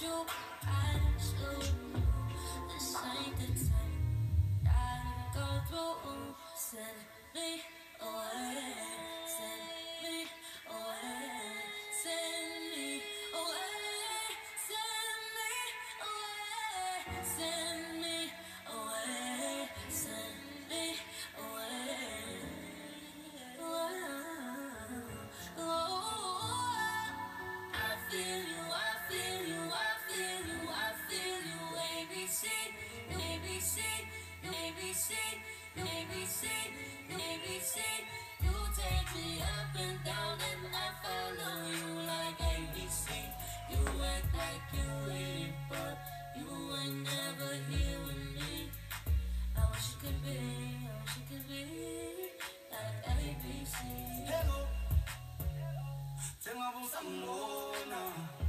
you, I should know this ain't the time I go through. Send me away, send me away, send me away, send me away, send me away, send me away. I feel you, I feel you, I feel you, I feel you. ABC, ABC, ABC, ABC, ABC. You take me up and down and I follow you like ABC. You act like you with it, but you ain't never here with me. I wish it could be, I wish it could be like ABC. Hello, tenga busangona,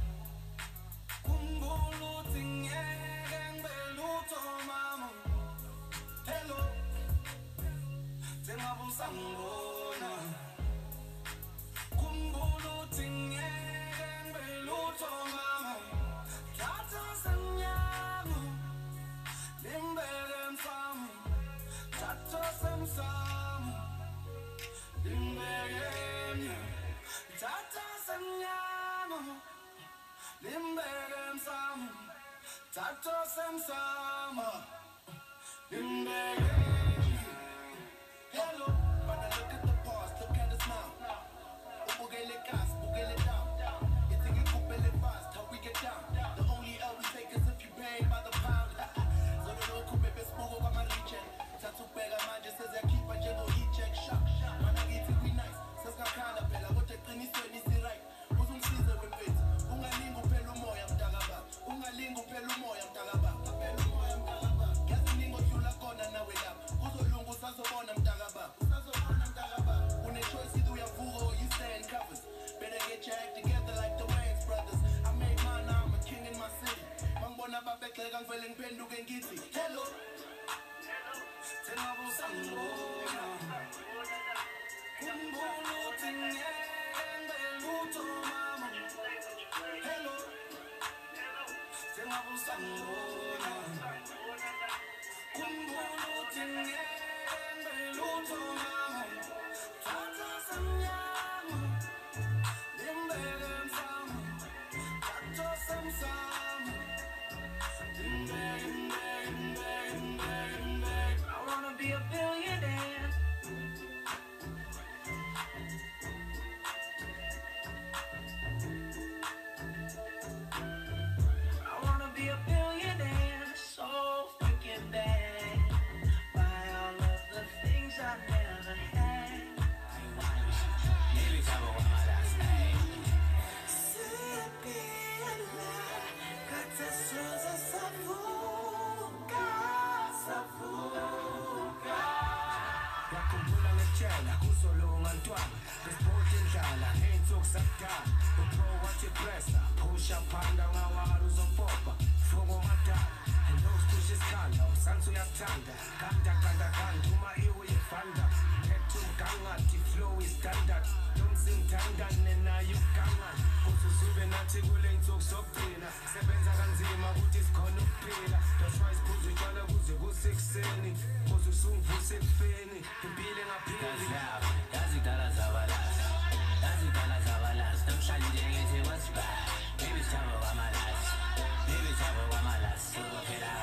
kumbulu tingeng beluto mama. Hello, tenga busangona, kumbulu tingeng beluto mama. Tata sanyamu, limberen samu, tata samsamu. Limbegem, tata sanyamu, limbegem samu, tata samsamu, limbegem. Hello, when I look at the past, look at the smile. Bugele gas, bugele down. You think you could build it fast, how we get down. The only L we take is if you pay by the pound. So the local baby spogo by my region. Tatu pega manje says I keep a general e-check shop. Man I get it we nice, says I can't appella. What I think is when it's right. Uzum season with it. Ungalingo pelu moya mtagaba. Ungalingo pelu moya mtagaba. Pelu moya mtagaba. Gazi ningo chula kona na we lap. Kuzo lungu saso bona mtagaba. Saso bona mtagaba. When they choice either you vugo or you stay in covers. Better get your act together like the Wayans brothers. I made mine, now I'm a king in my city. Mambona babek like I'm feeling pendu gengiti. Hello. Tenga busangona, kumbulu tingeng beluto mama. Hello, tenga busangona, kumbulu tingeng beluto mama. Tata sanyamu, limbegem samu, tata samsamu, limbegem. Be a billionaire. I wanna be a billionaire, so freaking bad. Buy all of the things I never had. Maybe time of my last name. Kata suza safuka, safuka. Yakubula kusolunga ntwana besiphothi indlala ngey'nsuku zakudala upro wathi pressa phusha phanda ngawala uzopopa fuko ngadala and those push isikhanda usansi uyakuthanda ganda uma iwuyifanda phethu mgangathi flow is standard lomsingithandane nayo ukugangana uzuzube nathi kule y'nsuku zokugcina sebenza kanzima ukuthi sikhona ukuphila that's why siphuza utshwala kuze kusekuseni kuze usungivuse ekufeni impilo engaphili yazi dala zabalasa namhlanje ngithi what's back baby jabo kwamalasi baby jabo kwamalasi sokuphela